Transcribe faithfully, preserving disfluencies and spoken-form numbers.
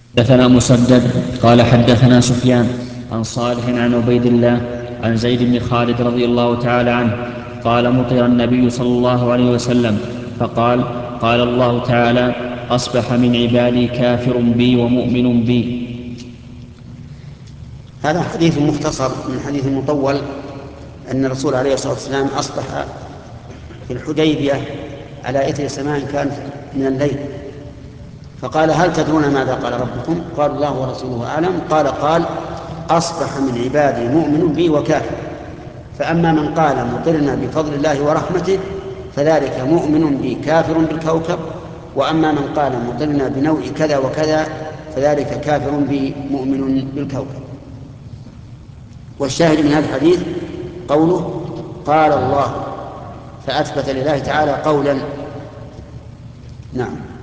حدثنا مسدد قال حدثنا سفيان عن صالح عن عبيد الله عن زيد بن خالد رضي الله تعالى عنه قال مطر النبي صلى الله عليه وسلم فقال قال الله تعالى أصبح من عبادي كافر بي ومؤمن بي. هذا حديث مختصر من حديث مطول أن الرسول عليه الصلاة والسلام أصبح في الحديبية على إثر سماء كانت من الليل، فقال هل تدرون ماذا قال ربكم؟ قال الله ورسوله أعلم. قال قال أصبح من عبادي مؤمن بي وكافر، فأما من قال مطرنا بفضل الله ورحمته فذلك مؤمن بي كافر بالكوكب، وأما من قال مطرنا بنوع كذا وكذا فذلك كافر بي مؤمن بالكوكب. والشاهد من هذا الحديث قوله قال الله، فأثبت لله تعالى قولا. نعم.